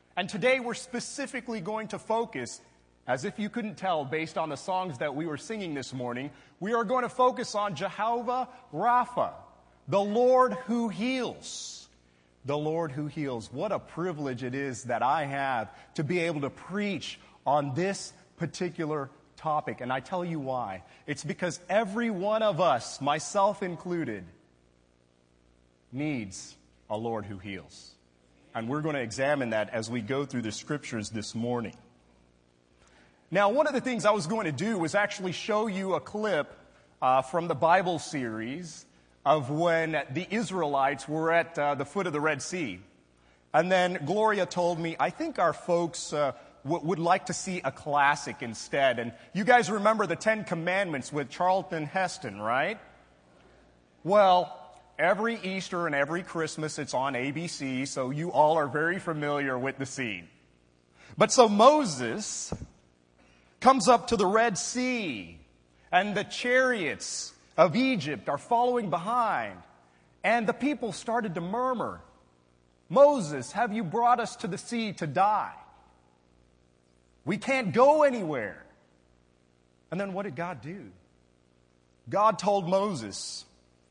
And today we're specifically going to focus, as if you couldn't tell based on the songs that we were singing this morning, we are going to focus on Jehovah Rapha, the Lord who heals. The Lord who heals. What a privilege it is that I have to be able to preach on this particular topic. And I tell you why. It's because every one of us, myself included, needs a Lord who heals. And we're going to examine that as we go through the scriptures this morning. Now, one of the things I was going to do was actually show you a clip from the Bible series of when the Israelites were at the foot of the Red Sea. And then Gloria told me, I think our folks would like to see a classic instead. And you guys remember the Ten Commandments with Charlton Heston, right? Well, every Easter and every Christmas it's on ABC, so you all are very familiar with the scene. But so Moses comes up to the Red Sea, and the chariots of Egypt are following behind. And the people started to murmur, Moses, have you brought us to the sea to die? We can't go anywhere. And then what did God do? God told Moses,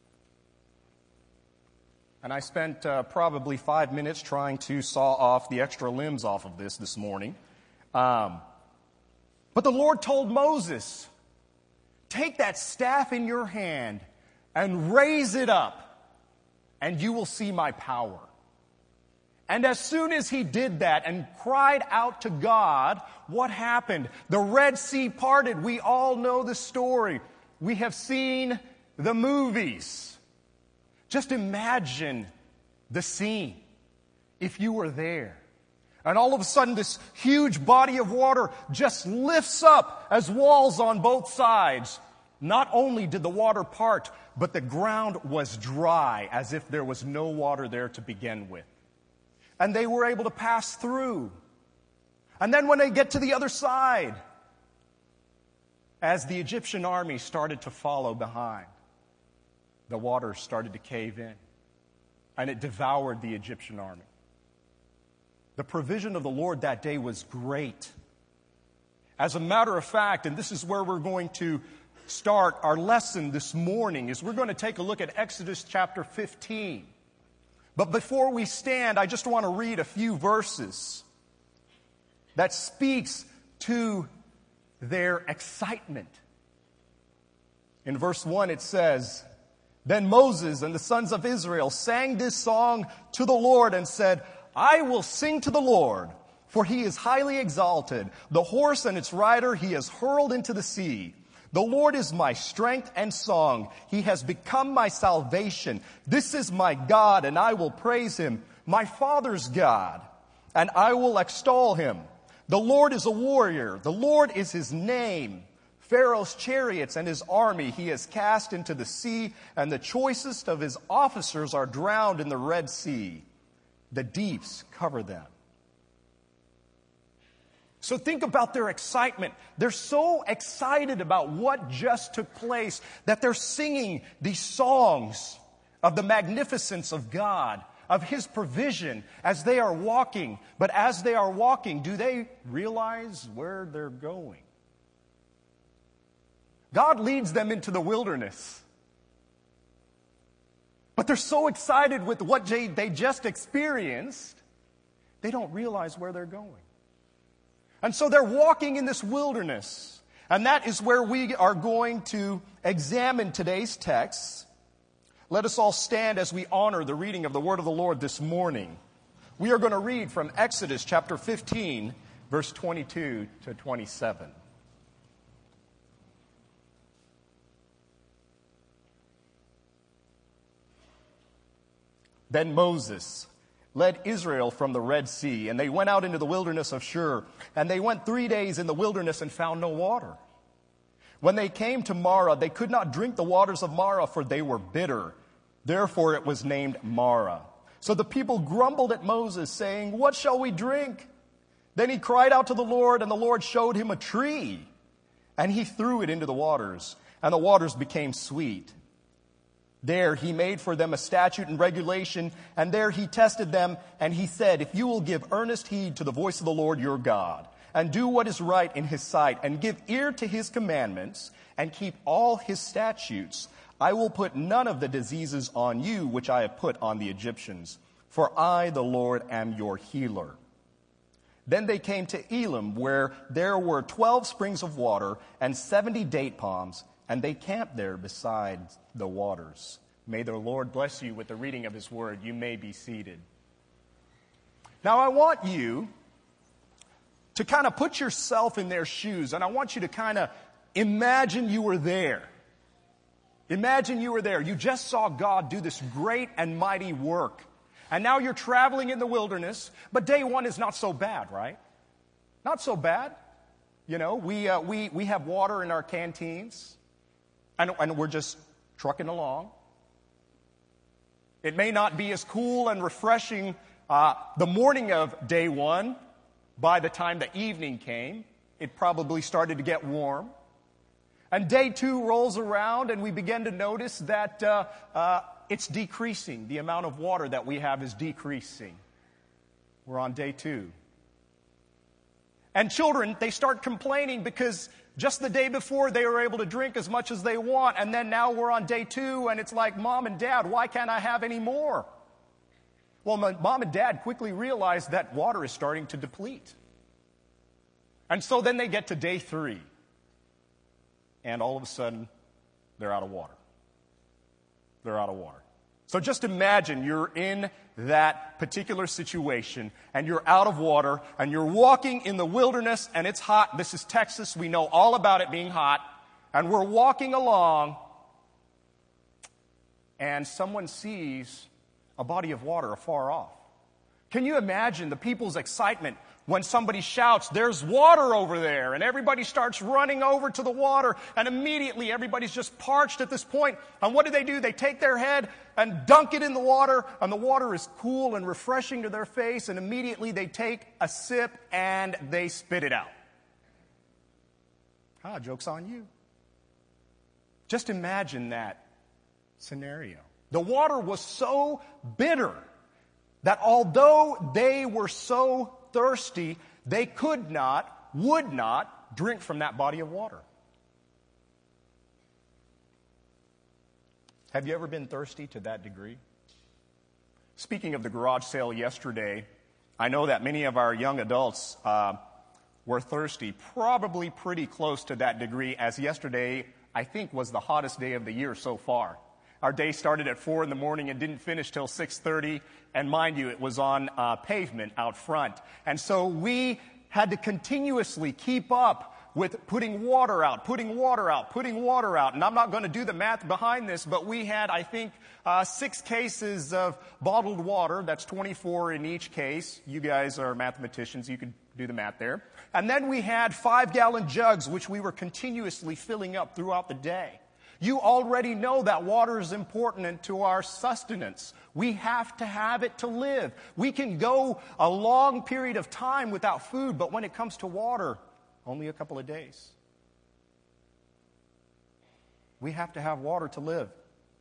and I spent probably 5 minutes trying to saw off the extra limbs off of this morning. But the Lord told Moses, take that staff in your hand and raise it up, and you will see my power. And as soon as he did that and cried out to God, what happened? The Red Sea parted. We all know the story. We have seen the movies. Just imagine the scene if you were there. And all of a sudden, this huge body of water just lifts up as walls on both sides. Not only did the water part, but the ground was dry, as if there was no water there to begin with. And they were able to pass through. And then when they get to the other side, as the Egyptian army started to follow behind, the water started to cave in, and it devoured the Egyptian army. The provision of the Lord that day was great. As a matter of fact, and this is where we're going to start our lesson this morning, is we're going to take a look at Exodus chapter 15. But before we stand, I just want to read a few verses that speaks to their excitement. In verse 1 it says, Then Moses and the sons of Israel sang this song to the Lord and said, I will sing to the Lord, for he is highly exalted. The horse and its rider he has hurled into the sea. The Lord is my strength and song. He has become my salvation. This is my God, and I will praise him, my father's God, and I will extol him. The Lord is a warrior. The Lord is his name. Pharaoh's chariots and his army he has cast into the sea, and the choicest of his officers are drowned in the Red Sea. The deeps cover them. So think about their excitement. They're so excited about what just took place that they're singing these songs of the magnificence of God, of his provision as they are walking. But as they are walking, do they realize where they're going? God leads them into the wilderness. But they're so excited with what they just experienced, they don't realize where they're going. And so they're walking in this wilderness. And that is where we are going to examine today's text. Let us all stand as we honor the reading of the word of the Lord this morning. We are going to read from Exodus chapter 15, verse 22 to 27. Then Moses led Israel from the Red Sea, and they went out into the wilderness of Shur. And they went 3 days in the wilderness and found no water. When they came to Marah, they could not drink the waters of Marah, for they were bitter. Therefore it was named Marah. So the people grumbled at Moses, saying, What shall we drink? Then he cried out to the Lord, and the Lord showed him a tree. And he threw it into the waters, and the waters became sweet. There he made for them a statute and regulation, and there he tested them, and he said, if you will give earnest heed to the voice of the Lord your God, and do what is right in his sight, and give ear to his commandments, and keep all his statutes, I will put none of the diseases on you which I have put on the Egyptians, for I, the Lord, am your healer. Then they came to Elim, where there were 12 springs of water and 70 date palms, and they camped there beside the waters. May the Lord bless you with the reading of his word. You may be seated. Now I want you to kind of put yourself in their shoes, and I want you to kind of imagine you were there. Imagine you were there. You just saw God do this great and mighty work. And now you're traveling in the wilderness, but day one is not so bad, right? Not so bad. You know, we have water in our canteens, and we're just trucking along. It may not be as cool and refreshing the morning of day one. By the time the evening came, it probably started to get warm. And day two rolls around, and we begin to notice that it's decreasing. The amount of water that we have is decreasing. We're on day two. And children, they start complaining because just the day before they were able to drink as much as they want, and then now we're on day two, and it's like, Mom and Dad, why can't I have any more? Well, Mom and Dad quickly realize that water is starting to deplete. And so then they get to day three, and all of a sudden, they're out of water. They're out of water. So just imagine you're in that particular situation, and you're out of water, and you're walking in the wilderness, and it's hot. This is Texas. We know all about it being hot. And we're walking along, and someone sees a body of water afar off. Can you imagine the people's excitement when somebody shouts, there's water over there, and everybody starts running over to the water, and immediately everybody's just parched at this point. And what do? They take their head and dunk it in the water, and the water is cool and refreshing to their face, and immediately they take a sip and they spit it out. Joke's on you. Just imagine that scenario. The water was so bitter that although they were so thirsty, they would not drink from that body of water. Have you ever been thirsty to that degree? Speaking of the garage sale yesterday, I know that many of our young adults were thirsty, probably pretty close to that degree, as yesterday, I think, was the hottest day of the year so far. Our day started at 4 in the morning and didn't finish till 6:30. And mind you, it was on pavement out front. And so we had to continuously keep up with putting water out. And I'm not going to do the math behind this, but we had, I think, 6 cases of bottled water. That's 24 in each case. You guys are mathematicians. You could do the math there. And then we had 5-gallon jugs, which we were continuously filling up throughout the day. You already know that water is important to our sustenance. We have to have it to live. We can go a long period of time without food, but when it comes to water, only a couple of days. We have to have water to live.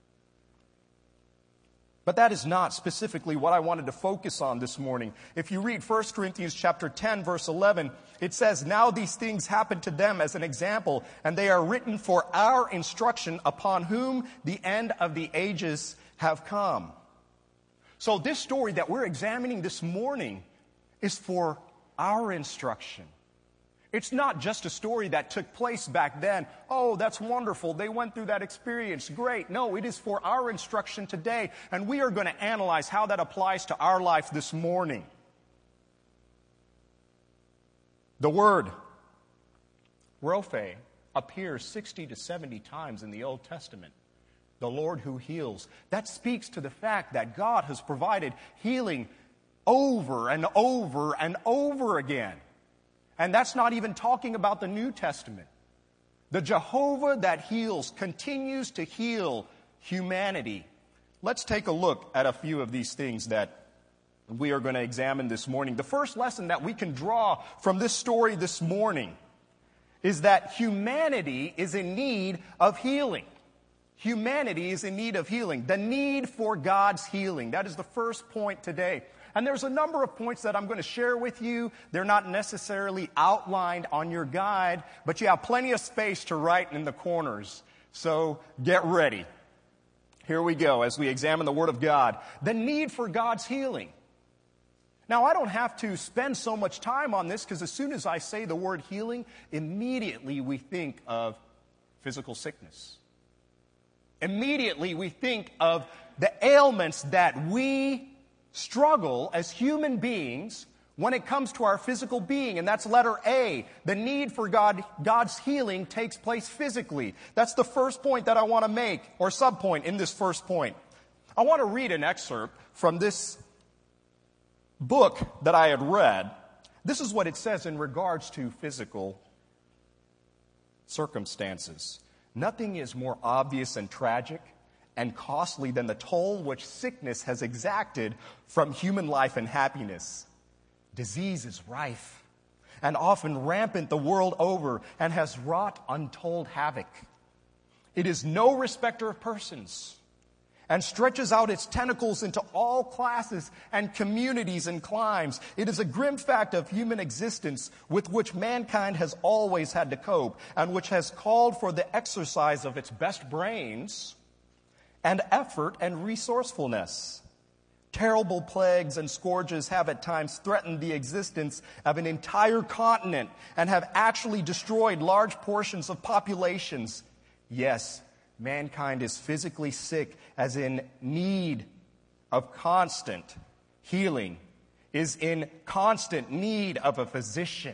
But that is not specifically what I wanted to focus on this morning. If you read 1 Corinthians chapter 10, verse 11, it says, now these things happen to them as an example, and they are written for our instruction, upon whom the end of the ages have come. So this story that we're examining this morning is for our instruction. It's not just a story that took place back then. Oh, that's wonderful. They went through that experience. Great. No, it is for our instruction today. And we are going to analyze how that applies to our life this morning. The word Rophe appears 60 to 70 times in the Old Testament. The Lord who heals. That speaks to the fact that God has provided healing over and over and over again. And that's not even talking about the New Testament. The Jehovah that heals continues to heal humanity. Let's take a look at a few of these things that we are going to examine this morning. The first lesson that we can draw from this story this morning is that humanity is in need of healing. Humanity is in need of healing. The need for God's healing. That is the first point today. And there's a number of points that I'm going to share with you. They're not necessarily outlined on your guide, but you have plenty of space to write in the corners. So get ready. Here we go as we examine the Word of God. The need for God's healing. Now, I don't have to spend so much time on this because as soon as I say the word healing, immediately we think of physical sickness. Immediately we think of the ailments that we struggle as human beings when it comes to our physical being, and that's letter A. The need for God's healing takes place physically. That's the first point that I want to make, or subpoint in this first point. I want to read an excerpt from this book that I had read. This is what it says in regards to physical circumstances. Nothing is more obvious and tragic and costly than the toll which sickness has exacted from human life and happiness. Disease is rife and often rampant the world over and has wrought untold havoc. It is no respecter of persons and stretches out its tentacles into all classes and communities and climes. It is a grim fact of human existence with which mankind has always had to cope and which has called for the exercise of its best brains and effort and resourcefulness. Terrible plagues and scourges have at times threatened the existence of an entire continent and have actually destroyed large portions of populations. Yes, mankind is physically sick, as in need of constant healing, is in constant need of a physician.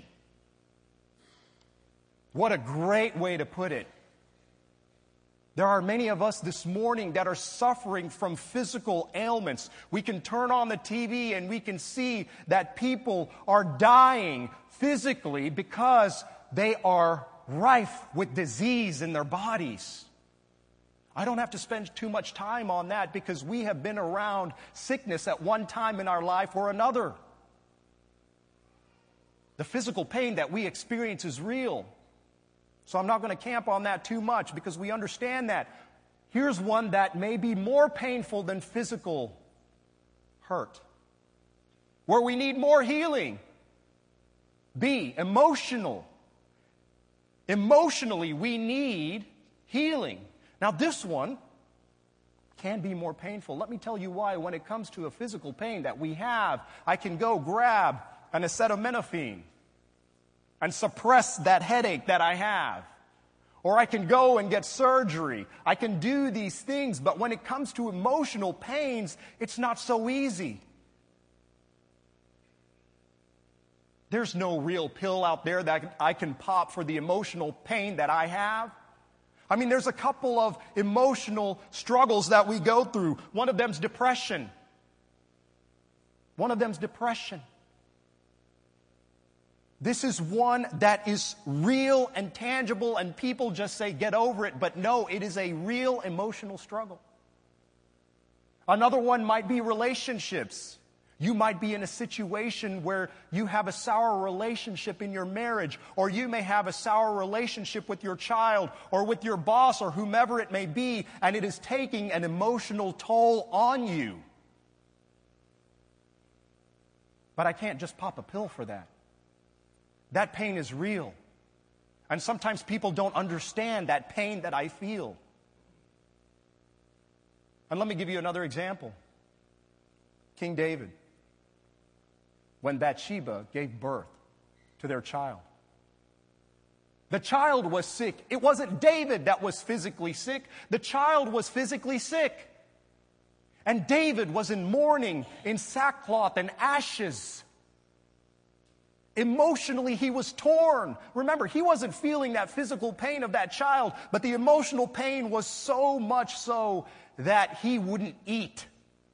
What a great way to put it. There are many of us this morning that are suffering from physical ailments. We can turn on the TV and we can see that people are dying physically because they are rife with disease in their bodies. I don't have to spend too much time on that because we have been around sickness at one time in our life or another. The physical pain that we experience is real. So I'm not going to camp on that too much because we understand that. Here's one that may be more painful than physical hurt, where we need more healing. B, emotional. Emotionally, we need healing. Now, this one can be more painful. Let me tell you why. When it comes to a physical pain that we have, I can go grab an acetaminophen and suppress that headache that I have. Or I can go and get surgery. I can do these things, but when it comes to emotional pains, it's not so easy. There's no real pill out there that I can pop for the emotional pain that I have. I mean, there's a couple of emotional struggles that we go through. One of them's depression. This is one that is real and tangible, and people just say, get over it. But no, it is a real emotional struggle. Another one might be relationships. You might be in a situation where you have a sour relationship in your marriage, or you may have a sour relationship with your child, or with your boss, or whomever it may be, and it is taking an emotional toll on you. But I can't just pop a pill for that. That pain is real. And sometimes people don't understand that pain that I feel. And let me give you another example. King David, when Bathsheba gave birth to their child. The child was sick. It wasn't David that was physically sick. The child was physically sick. And David was in mourning, in sackcloth and ashes. Emotionally, he was torn. Remember, he wasn't feeling that physical pain of that child, but the emotional pain was so much so that he wouldn't eat.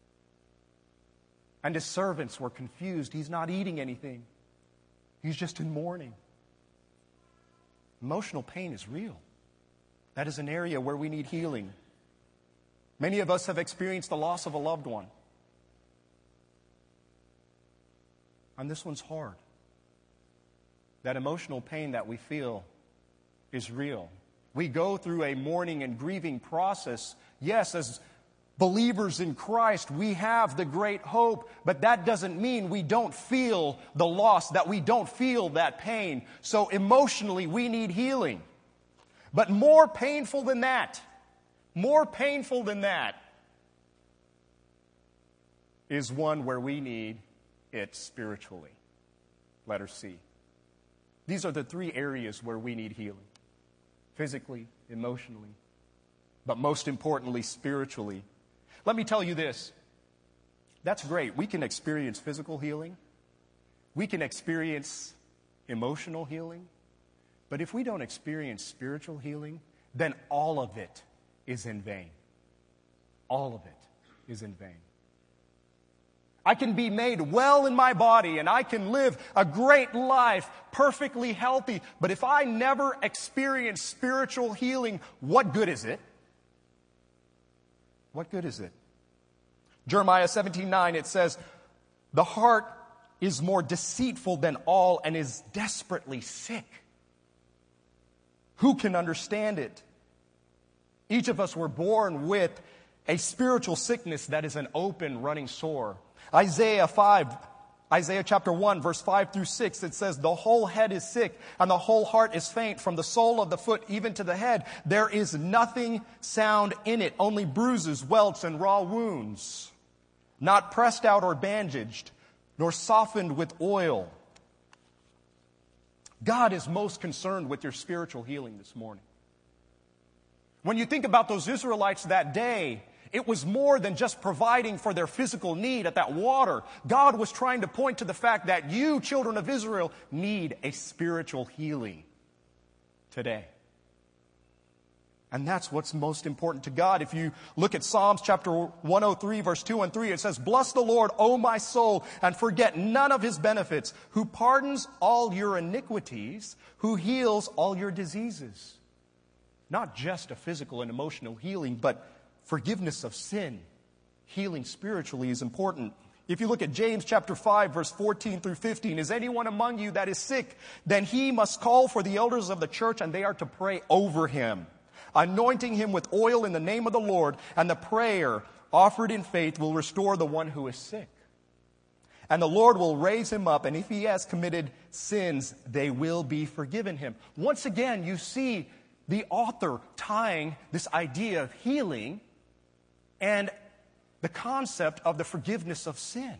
And his servants were confused. He's not eating anything. He's just in mourning. Emotional pain is real. That is an area where we need healing. Many of us have experienced the loss of a loved one. And this one's hard. That emotional pain that we feel is real. We go through a mourning and grieving process. Yes, as believers in Christ, we have the great hope, but that doesn't mean we don't feel the loss, that we don't feel that pain. So emotionally, we need healing. But more painful than that is one where we need it spiritually. Letter C. These are the three areas where we need healing. Physically, emotionally, but most importantly, spiritually. Let me tell you this. That's great. We can experience physical healing. We can experience emotional healing. But if we don't experience spiritual healing, then all of it is in vain. All of it is in vain. I can be made well in my body and I can live a great life, perfectly healthy. But if I never experience spiritual healing, what good is it? What good is it? Jeremiah 17:9, it says, the heart is more deceitful than all and is desperately sick. Who can understand it? Each of us were born with a spiritual sickness that is an open running sore. Isaiah chapter 1, verse 5 through 6, it says, the whole head is sick and the whole heart is faint, from the sole of the foot even to the head. There is nothing sound in it, only bruises, welts, and raw wounds, not pressed out or bandaged, nor softened with oil. God is most concerned with your spiritual healing this morning. When you think about those Israelites that day, it was more than just providing for their physical need at that water. God was trying to point to the fact that you, children of Israel, need a spiritual healing today. And that's what's most important to God. If you look at Psalms chapter 103, verse 2 and 3, it says, bless the Lord, O my soul, and forget none of his benefits, who pardons all your iniquities, who heals all your diseases. Not just a physical and emotional healing, but forgiveness of sin. Healing spiritually is important. If you look at James chapter 5, verse 14 through 15, is anyone among you that is sick? Then he must call for the elders of the church, and they are to pray over him, anointing him with oil in the name of the Lord, and the prayer offered in faith will restore the one who is sick. And the Lord will raise him up, and if he has committed sins, they will be forgiven him. Once again, you see the author tying this idea of healing and the concept of the forgiveness of sin.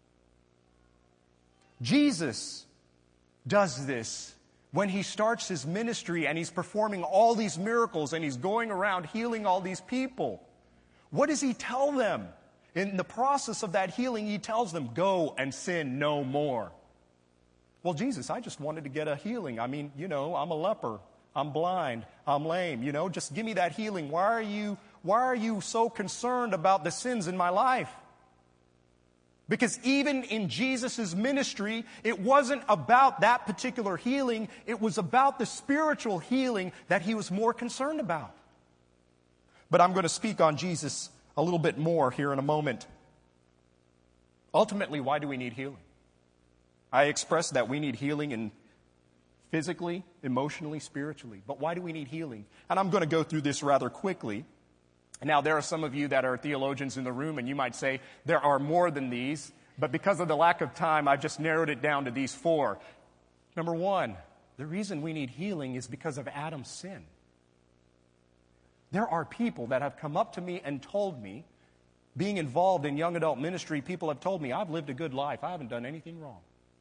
Jesus does this when he starts his ministry and he's performing all these miracles and he's going around healing all these people. What does he tell them? In the process of that healing, he tells them, go and sin no more. Well, Jesus, I just wanted to get a healing. I mean, I'm a leper. I'm blind. I'm lame. Just give me that healing. Why are you so concerned about the sins in my life? Because even in Jesus' ministry, it wasn't about that particular healing. It was about the spiritual healing that he was more concerned about. But I'm going to speak on Jesus a little bit more here in a moment. Ultimately, why do we need healing? I expressed that we need healing in physically, emotionally, spiritually. But why do we need healing? And I'm going to go through this rather quickly. Now, there are some of you that are theologians in the room, and you might say, there are more than these. But because of the lack of time, I've just narrowed it down to these four. Number one, the reason we need healing is because of Adam's sin. There are people that have come up to me and told me, being involved in young adult ministry, people have told me, I've lived a good life. I haven't done anything wrong.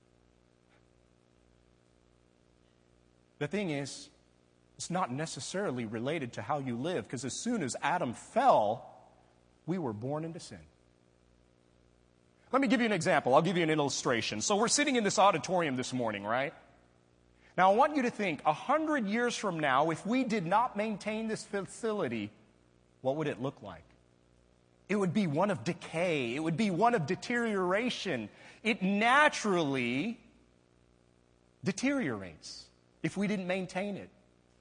The thing is, it's not necessarily related to how you live, because as soon as Adam fell, we were born into sin. Let me give you an example. I'll give you an illustration. So we're sitting in this auditorium this morning, right? Now I want you to think, 100 years from now, if we did not maintain this facility, what would it look like? It would be one of decay. It would be one of deterioration. It naturally deteriorates if we didn't maintain it.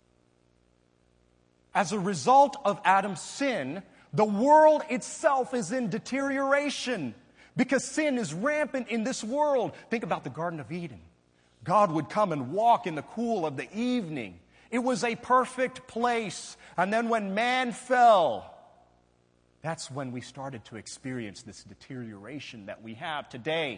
As a result of Adam's sin, the world itself is in deterioration because sin is rampant in this world. Think about the Garden of Eden. God would come and walk in the cool of the evening. It was a perfect place. And then when man fell, that's when we started to experience this deterioration that we have today.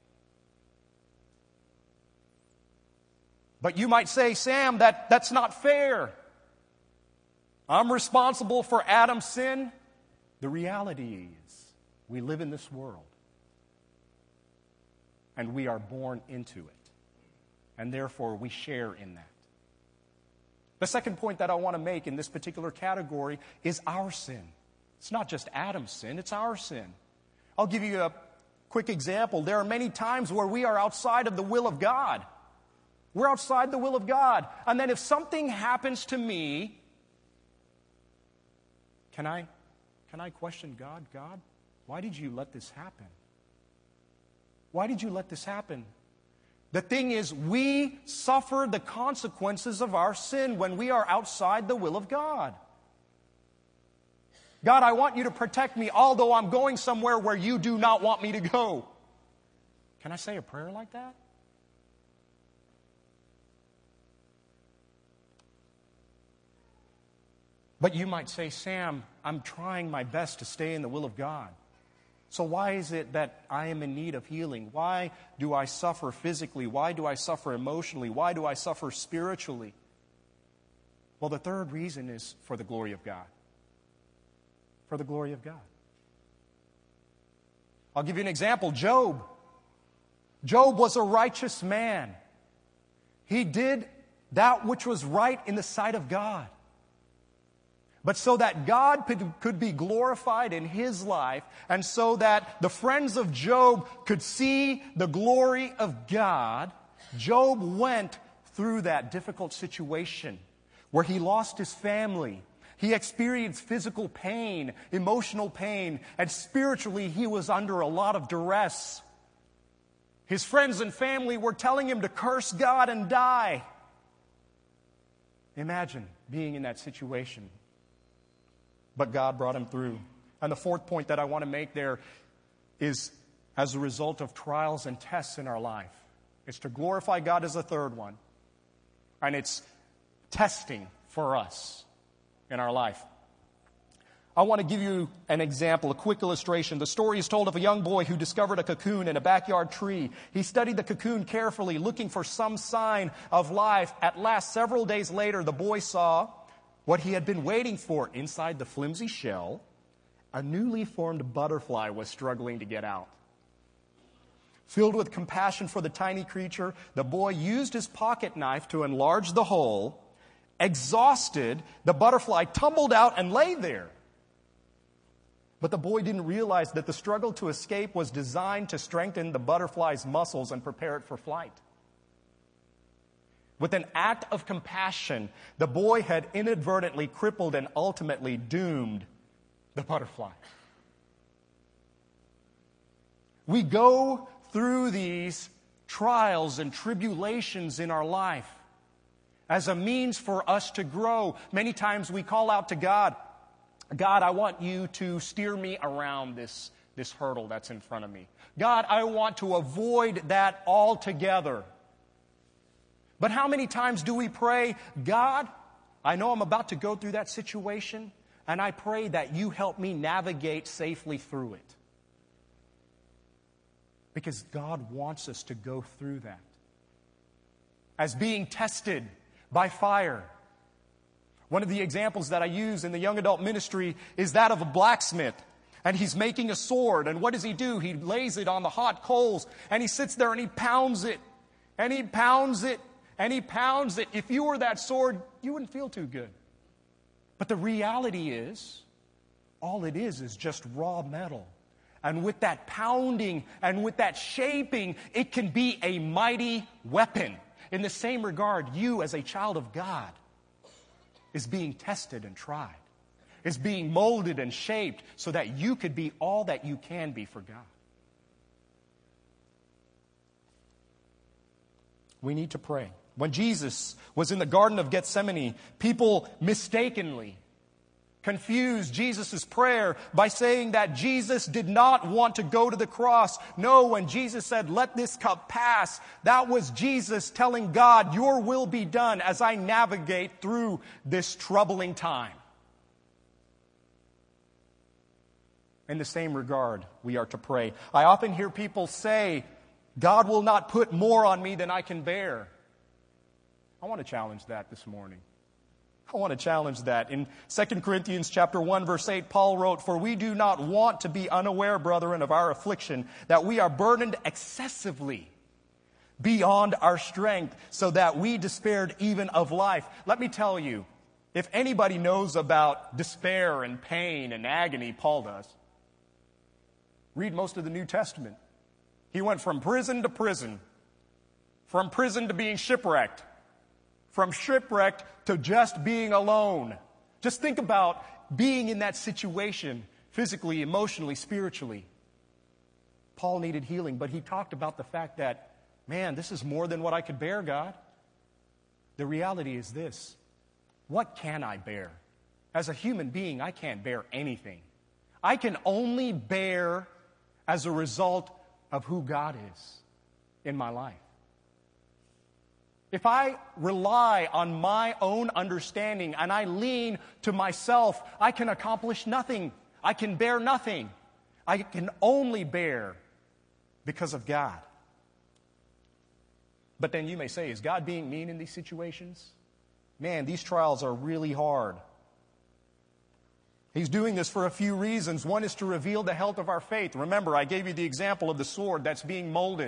But you might say, Sam, that's not fair. I'm responsible for Adam's sin. The reality is, we live in this world, and we are born into it, and therefore we share in that. The second point that I want to make in this particular category is our sin. It's not just Adam's sin, it's our sin. I'll give you a quick example. There are many times where we are outside of the will of God. We're outside the will of God. And then if something happens to me, can I question God? God, why did you let this happen? Why did you let this happen? The thing is, we suffer the consequences of our sin when we are outside the will of God. God, I want you to protect me, although I'm going somewhere where you do not want me to go. Can I say a prayer like that? But you might say, Sam, I'm trying my best to stay in the will of God. So why is it that I am in need of healing? Why do I suffer physically? Why do I suffer emotionally? Why do I suffer spiritually? Well, the third reason is for the glory of God. For the glory of God. I'll give you an example. Job. Job was a righteous man. He did that which was right in the sight of God. But so that God could be glorified in his life, and so that the friends of Job could see the glory of God, Job went through that difficult situation where he lost his family. He experienced physical pain, emotional pain, and spiritually he was under a lot of duress. His friends and family were telling him to curse God and die. Imagine being in that situation. But God brought him through. And the fourth point that I want to make there is as a result of trials and tests in our life. It's to glorify God as the third one. And it's testing for us in our life. I want to give you an example, a quick illustration. The story is told of a young boy who discovered a cocoon in a backyard tree. He studied the cocoon carefully, looking for some sign of life. At last, several days later, the boy saw what he had been waiting for. Inside the flimsy shell, a newly formed butterfly was struggling to get out. Filled with compassion for the tiny creature, the boy used his pocket knife to enlarge the hole. Exhausted, the butterfly tumbled out and lay there. But the boy didn't realize that the struggle to escape was designed to strengthen the butterfly's muscles and prepare it for flight. With an act of compassion, the boy had inadvertently crippled and ultimately doomed the butterfly. We go through these trials and tribulations in our life as a means for us to grow. Many times we call out to God, God, I want you to steer me around this hurdle that's in front of me. God, I want to avoid that altogether. But how many times do we pray, God, I know I'm about to go through that situation, and I pray that you help me navigate safely through it. Because God wants us to go through that. As being tested by fire. One of the examples that I use in the young adult ministry is that of a blacksmith. And he's making a sword, and what does he do? He lays it on the hot coals, and he sits there and he pounds it, and he pounds it, and he pounds it. If you were that sword, you wouldn't feel too good. But the reality is, all it is just raw metal. And with that pounding and with that shaping, it can be a mighty weapon. In the same regard, you as a child of God is being tested and tried, is being molded and shaped so that you could be all that you can be for God. We need to pray. When Jesus was in the Garden of Gethsemane, people mistakenly confused Jesus' prayer by saying that Jesus did not want to go to the cross. No, when Jesus said, "Let this cup pass," that was Jesus telling God, "Your will be done as I navigate through this troubling time." In the same regard, we are to pray. I often hear people say, "God will not put more on me than I can bear." I want to challenge that this morning. I want to challenge that. In 2 Corinthians chapter 1, verse 8, Paul wrote, "For we do not want to be unaware, brethren, of our affliction, that we are burdened excessively beyond our strength, so that we despaired even of life." Let me tell you, if anybody knows about despair and pain and agony, Paul does. Read most of the New Testament. He went from prison to prison, from prison to being shipwrecked, from shipwrecked to just being alone. Just think about being in that situation, physically, emotionally, spiritually. Paul needed healing, but he talked about the fact that, man, this is more than what I could bear, God. The reality is this: what can I bear? As a human being, I can't bear anything. I can only bear as a result of who God is in my life. If I rely on my own understanding and I lean to myself, I can accomplish nothing. I can bear nothing. I can only bear because of God. But then you may say, is God being mean in these situations? Man, these trials are really hard. He's doing this for a few reasons. One is to reveal the health of our faith. Remember, I gave you the example of the sword that's being molded.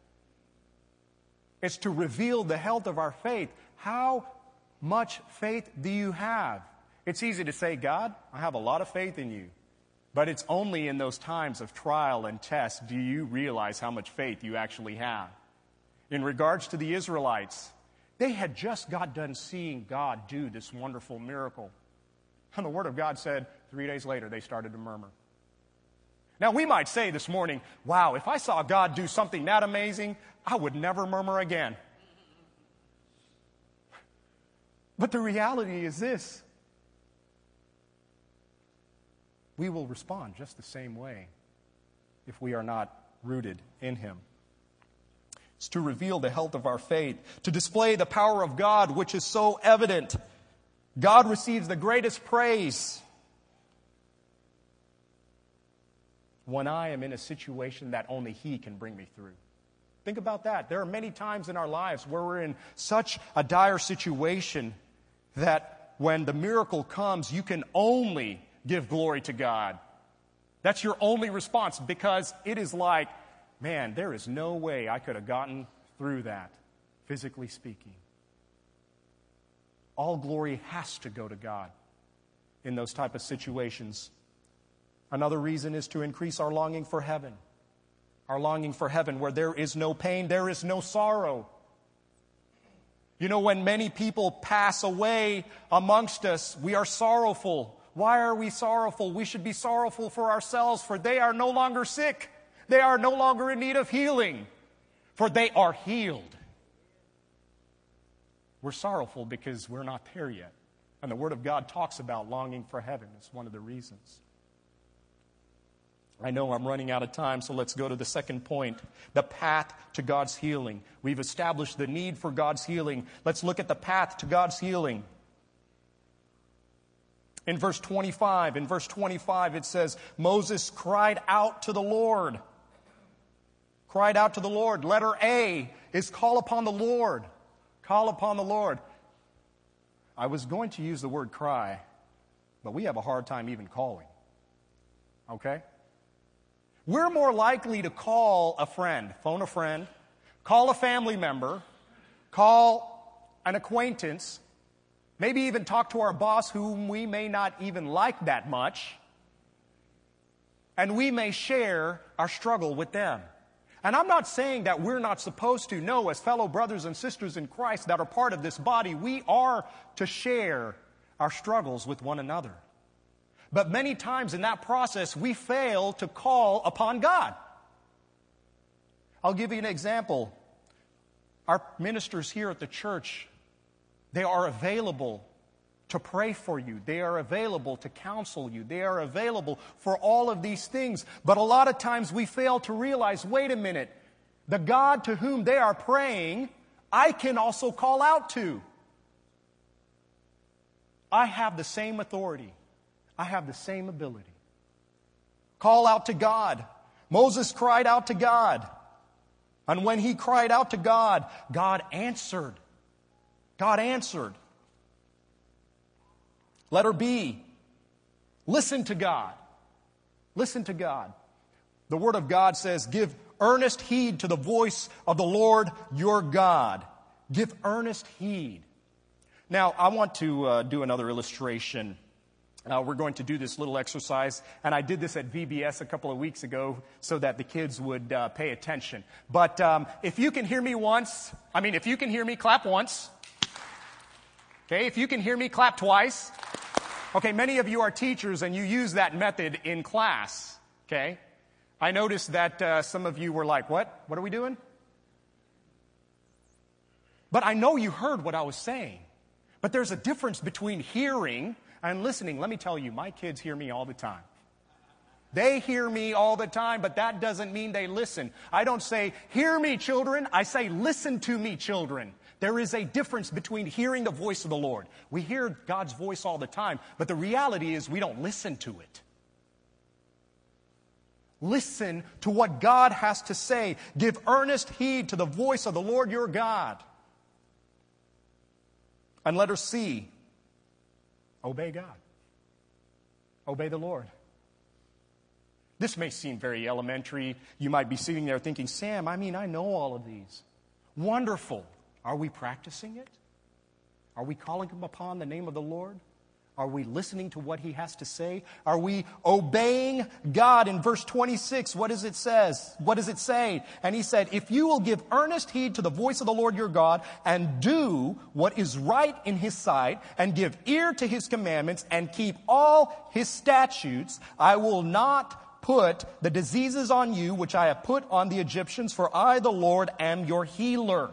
It's to reveal the health of our faith. How much faith do you have? It's easy to say, "God, I have a lot of faith in you." But it's only in those times of trial and test do you realize how much faith you actually have. In regards to the Israelites, they had just got done seeing God do this wonderful miracle. And the Word of God said 3 days later they started to murmur. Now we might say this morning, "Wow, if I saw God do something that amazing, I would never murmur again." But the reality is this: we will respond just the same way if we are not rooted in Him. It's to reveal the health of our faith, to display the power of God, which is so evident. God receives the greatest praise when I am in a situation that only He can bring me through. Think about that. There are many times in our lives where we're in such a dire situation that when the miracle comes, you can only give glory to God. That's your only response, because it is like, man, there is no way I could have gotten through that, physically speaking. All glory has to go to God in those type of situations. Another reason is to increase our longing for heaven. Our longing for heaven, where there is no pain, there is no sorrow. You know, when many people pass away amongst us, we are sorrowful. Why are we sorrowful? We should be sorrowful for ourselves, for they are no longer sick. They are no longer in need of healing, for they are healed. We're sorrowful because we're not there yet. And the Word of God talks about longing for heaven. It's one of the reasons. I know I'm running out of time, so let's go to the second point, the path to God's healing. We've established the need for God's healing. Let's look at the path to God's healing. In verse 25, it says, Moses cried out to the Lord. Cried out to the Lord. Letter A is call upon the Lord. Call upon the Lord. I was going to use the word cry, but we have a hard time even calling. Okay? We're more likely to call a friend, phone a friend, call a family member, call an acquaintance, maybe even talk to our boss whom we may not even like that much, and we may share our struggle with them. And I'm not saying that we're not supposed to. No, as fellow brothers and sisters in Christ that are part of this body, we are to share our struggles with one another. But many times in that process, we fail to call upon God. I'll give you an example. Our ministers here at the church, they are available to pray for you. They are available to counsel you. They are available for all of these things. But a lot of times we fail to realize, wait a minute, the God to whom they are praying, I can also call out to. I have the same authority. I have the same ability. Call out to God. Moses cried out to God. And when he cried out to God, God answered. God answered. Letter B, listen to God. Listen to God. The Word of God says, give earnest heed to the voice of the Lord your God. Give earnest heed. Now, I want to do another illustration. We're going to do this little exercise, and I did this at VBS a couple of weeks ago so that the kids would pay attention. But if you can hear me if you can hear me, clap once. Okay, if you can hear me, clap twice. Okay, many of you are teachers and you use that method in class. Okay, I noticed that some of you were like, what? What are we doing? But I know you heard what I was saying. But there's a difference between hearing and listening. Let me tell you, my kids hear me all the time. They hear me all the time, but that doesn't mean they listen. I don't say, hear me, children. I say, listen to me, children. There is a difference between hearing the voice of the Lord. We hear God's voice all the time, but the reality is we don't listen to it. Listen to what God has to say. Give earnest heed to the voice of the Lord your God. And letter C, obey God. Obey the Lord. This may seem very elementary. You might be sitting there thinking, Sam, I know all of these. Wonderful. Are we practicing it? Are we calling upon the name of the Lord? Are we listening to what He has to say? Are we obeying God? In verse 26, what does it say? And he said, if you will give earnest heed to the voice of the Lord your God and do what is right in His sight and give ear to His commandments and keep all His statutes, I will not put the diseases on you which I have put on the Egyptians, for I, the Lord, am your healer.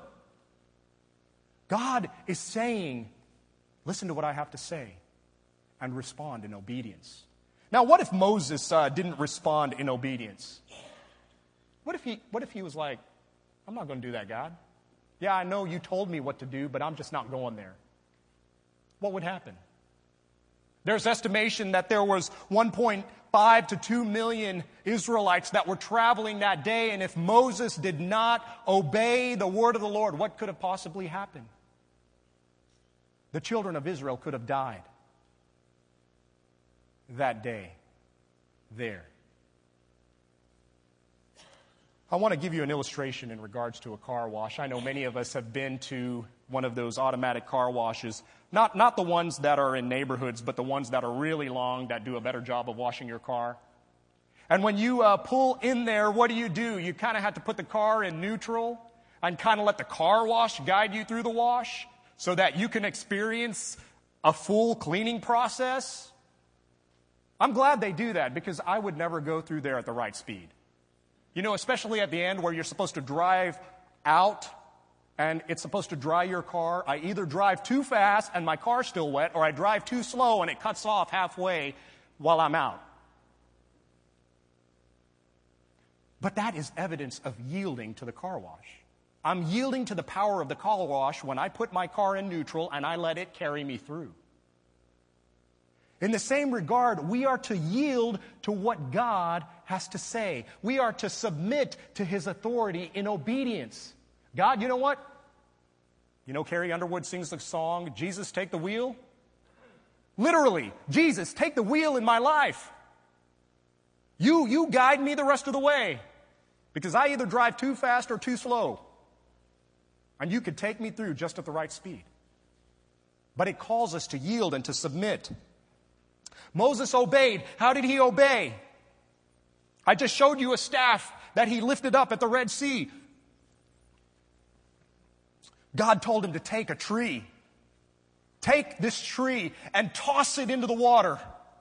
God is saying, listen to what I have to say and respond in obedience. Now, what if Moses didn't respond in obedience? What if he was like, I'm not going to do that, God. Yeah, I know you told me what to do, but I'm just not going there. What would happen? There's estimation that there was 1.5 to 2 million Israelites that were traveling that day, and if Moses did not obey the word of the Lord, what could have possibly happened? The children of Israel could have died that day there. I want to give you an illustration in regards to a car wash. I know many of us have been to one of those automatic car washes, not the ones that are in neighborhoods, but the ones that are really long that do a better job of washing your car. And when you pull in there, what do? You kind of have to put the car in neutral and kind of let the car wash guide you through the wash so that you can experience a full cleaning process. I'm glad they do that because I would never go through there at the right speed. You know, especially at the end where you're supposed to drive out and it's supposed to dry your car. I either drive too fast and my car's still wet, or I drive too slow and it cuts off halfway while I'm out. But that is evidence of yielding to the car wash. I'm yielding to the power of the car wash when I put my car in neutral and I let it carry me through. In the same regard, we are to yield to what God has to say. We are to submit to His authority in obedience. God, you know what? You know, Carrie Underwood sings the song, Jesus, take the wheel. Literally, Jesus, take the wheel in my life. You guide me the rest of the way. Because I either drive too fast or too slow. And you could take me through just at the right speed. But it calls us to yield and to submit. Moses obeyed. How did he obey? I just showed you a staff that he lifted up at the Red Sea. God told him to take a tree. Take this tree and toss it into the water.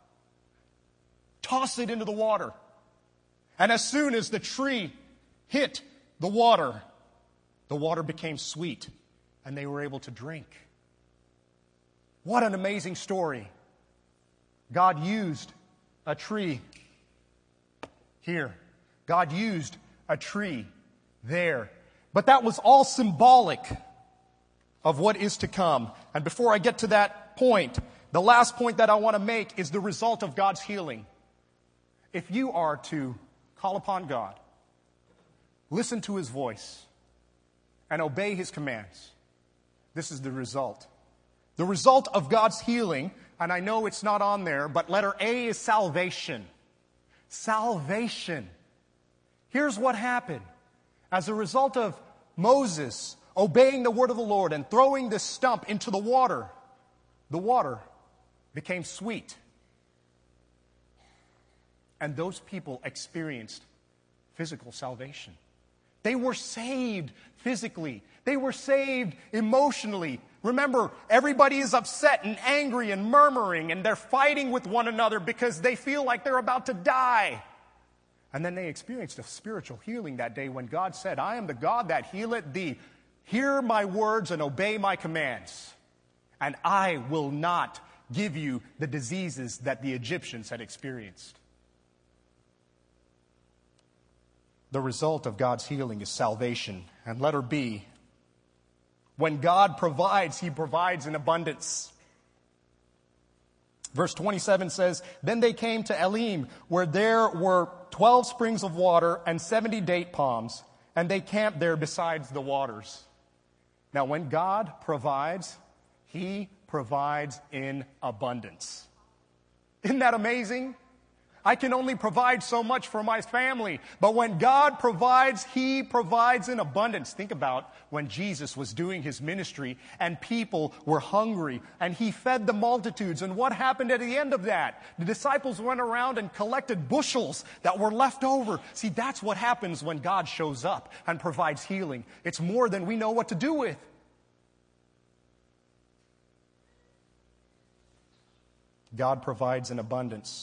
Toss it into the water. And as soon as the tree hit the water became sweet and they were able to drink. What an amazing story. God used a tree here. God used a tree there. But that was all symbolic of what is to come. And before I get to that point, the last point that I want to make is the result of God's healing. If you are to call upon God, listen to His voice, and obey His commands, this is the result. The result of God's healing, and I know it's not on there, but letter A is salvation. Salvation. Here's what happened. As a result of Moses obeying the word of the Lord and throwing this stump into the water became sweet. And those people experienced physical salvation. They were saved physically. They were saved emotionally. Remember, everybody is upset and angry and murmuring, and they're fighting with one another because they feel like they're about to die. And then they experienced a spiritual healing that day when God said, I am the God that healeth thee. Hear my words and obey my commands, and I will not give you the diseases that the Egyptians had experienced. The result of God's healing is salvation. And letter B, when God provides, He provides in abundance. Verse 27 says, Then they came to Elim, where there were 12 springs of water and 70 date palms, and they camped there besides the waters. Now, when God provides, He provides in abundance. Isn't that amazing? I can only provide so much for my family, but when God provides, He provides in abundance. Think about when Jesus was doing His ministry and people were hungry and He fed the multitudes. And what happened at the end of that? The disciples went around and collected bushels that were left over. See, that's what happens when God shows up and provides healing. It's more than we know what to do with. God provides in abundance.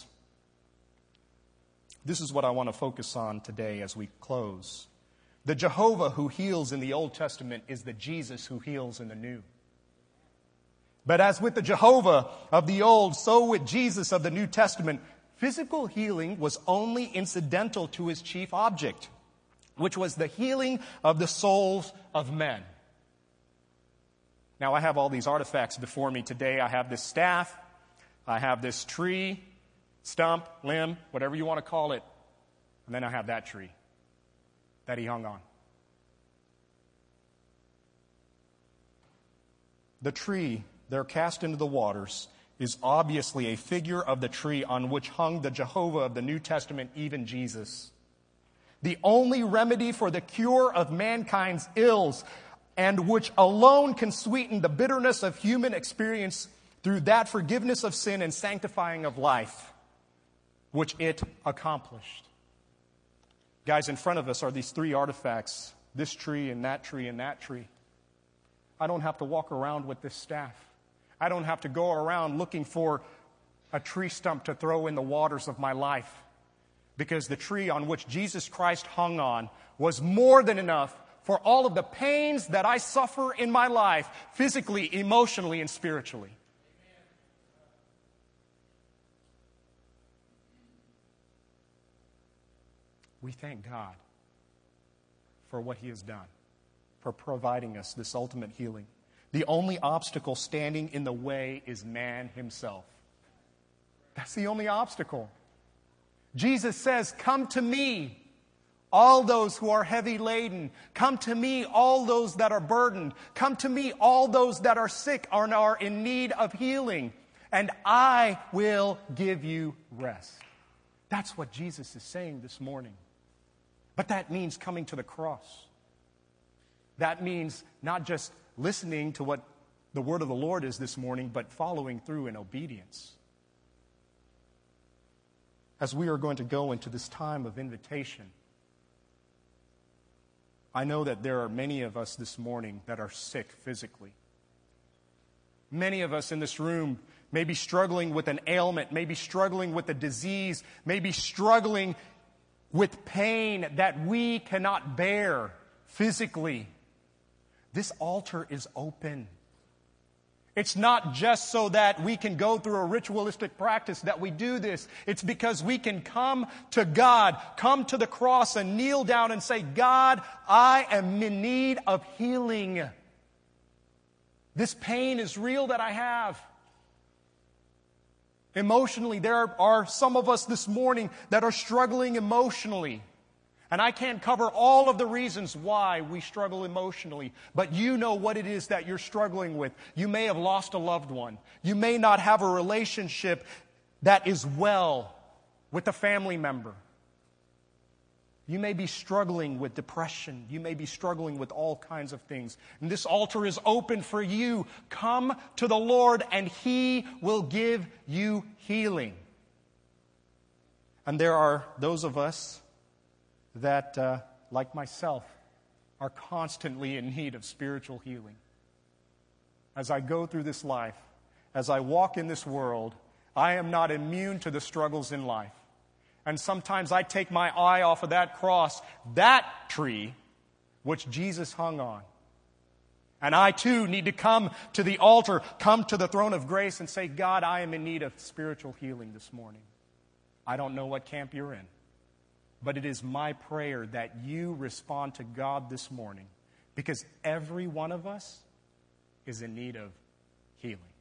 This is what I want to focus on today as we close. The Jehovah who heals in the Old Testament is the Jesus who heals in the New. But as with the Jehovah of the Old, so with Jesus of the New Testament, physical healing was only incidental to His chief object, which was the healing of the souls of men. Now, I have all these artifacts before me today. I have this staff. I have this tree, stump, limb, whatever you want to call it. And then I have that tree that He hung on. The tree there cast into the waters is obviously a figure of the tree on which hung the Jehovah of the New Testament, even Jesus. The only remedy for the cure of mankind's ills, and which alone can sweeten the bitterness of human experience through that forgiveness of sin and sanctifying of life, which it accomplished. Guys, in front of us are these three artifacts, this tree and that tree and that tree. I don't have to walk around with this staff. I don't have to go around looking for a tree stump to throw in the waters of my life, because the tree on which Jesus Christ hung on was more than enough for all of the pains that I suffer in my life, physically, emotionally, and spiritually. We thank God for what He has done, for providing us this ultimate healing. The only obstacle standing in the way is man himself. That's the only obstacle. Jesus says, "Come to me, all those who are heavy laden. Come to me, all those that are burdened. Come to me, all those that are sick and are in need of healing, and I will give you rest." That's what Jesus is saying this morning. But that means coming to the cross. That means not just listening to what the word of the Lord is this morning, but following through in obedience. As we are going to go into this time of invitation, I know that there are many of us this morning that are sick physically. Many of us in this room may be struggling with an ailment, may be struggling with a disease, may be struggling with pain that we cannot bear physically. This altar is open. It's not just so that we can go through a ritualistic practice that we do this. It's because we can come to God, come to the cross and kneel down and say, God, I am in need of healing. This pain is real that I have. Emotionally, there are some of us this morning that are struggling emotionally. And I can't cover all of the reasons why we struggle emotionally, but you know what it is that you're struggling with. You may have lost a loved one. You may not have a relationship that is well with a family member. You may be struggling with depression. You may be struggling with all kinds of things. And this altar is open for you. Come to the Lord and He will give you healing. And there are those of us that, like myself, are constantly in need of spiritual healing. As I go through this life, as I walk in this world, I am not immune to the struggles in life. And sometimes I take my eye off of that cross, that tree, which Jesus hung on. And I too need to come to the altar, come to the throne of grace and say, God, I am in need of spiritual healing this morning. I don't know what camp you're in. But it is my prayer that you respond to God this morning, because every one of us is in need of healing.